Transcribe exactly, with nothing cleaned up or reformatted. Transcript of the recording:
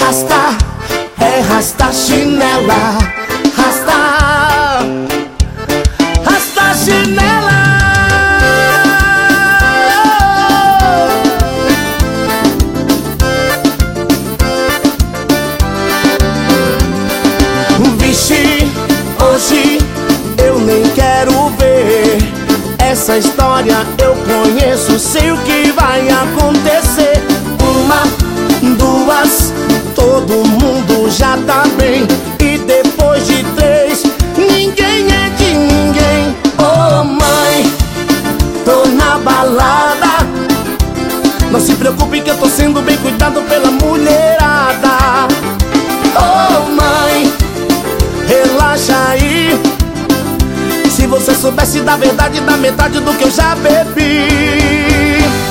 Rasta, é rasta chinela. Rasta, rasta chinela. Vixe, hoje eu nem quero ver essa história. Eu conheço, sei o que vai acontecer. Uma, duas, todo mundo já tá bem. E depois de três, ninguém é de ninguém. Oh mãe, tô na balada. Não se preocupe que eu tô sendo bem cuidado pela mulherada. Oh mãe, relaxa aí. Se você soubesse da verdade, da metade do que eu já bebi.